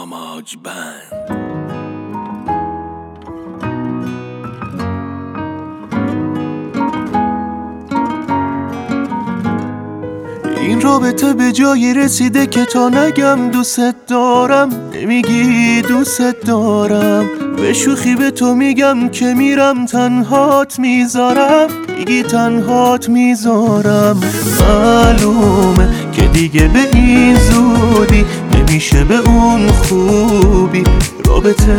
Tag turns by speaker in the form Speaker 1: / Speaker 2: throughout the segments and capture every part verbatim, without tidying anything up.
Speaker 1: آماج بند. این رابطه به جایی رسیده که تا نگم دوست دارم نمیگی دوست دارم. به شوخی به تو میگم که میرم تنهات میذارم، میگی تنهات میذارم. معلومه که دیگه به این زودی نمیشه به اون خوبی رابطه.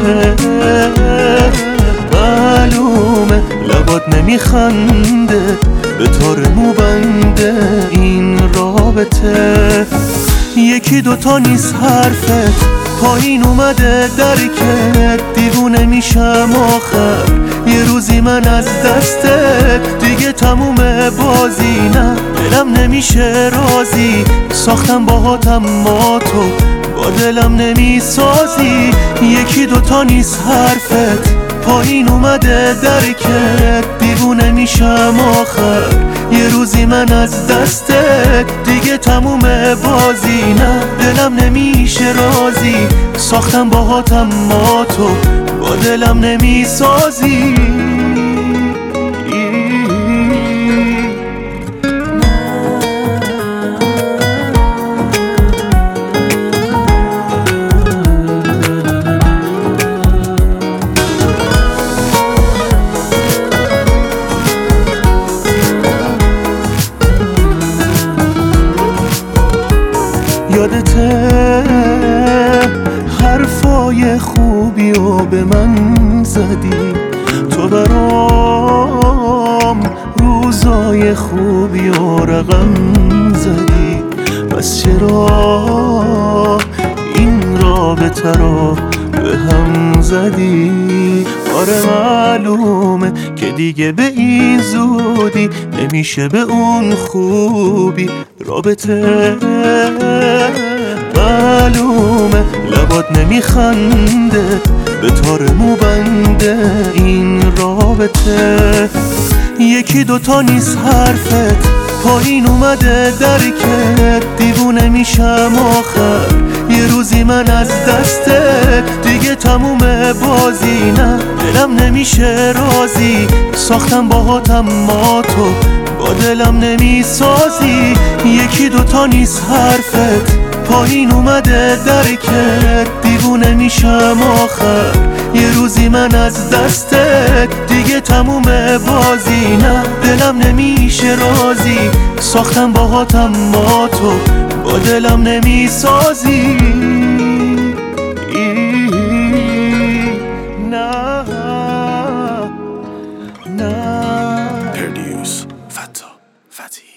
Speaker 1: معلومه لبات نمیخنده به تار موبنده این رابطه. یکی دوتا نیست حرفت پایین اومده درکت، دیوونه میشم آخر یه روزی من از دستت. دیگه تموم بازی نه دلم نمیشه راضی، ساختم باهاتم ما تو با دلم نمیسازی. یکی دوتا نیست حرفت پایین اومده درکت، دیوونه میشم آخر یه روزی من از دستت. دیگه تموم بازی نه دلم نمیشه راضی، ساختم باهاتم ما تو با دلم نمیسازی. یادته حرفای خوبی و به من زدی، تو برام روزای خوبی و رقم زدی. پس چرا این رابطه رو به هم زدی؟ آره معلومه که دیگه به این زودی نمیشه به اون خوبی رابطه. معلومه لبات نمیخنده به تار موبنده این رابطه. یکی دوتا نیست حرفت پایین اومده درکت، دیوونه میشم آخر یه روزی من از دستت. دیگه تموم بازی نه دلم نمیشه راضی، ساختم باهاتم ما تو با دلم نمیسازی. یکی دوتا نیست حرفت پایین اومده درکت، دیوونه میشم آخر یه روزی من از دستت. دیگه تموم بازی نه دلم نمیشه راضی، ساختم باهاتم ما تو با دلم نمیسازی. نه نه پردیوس فتا فتی.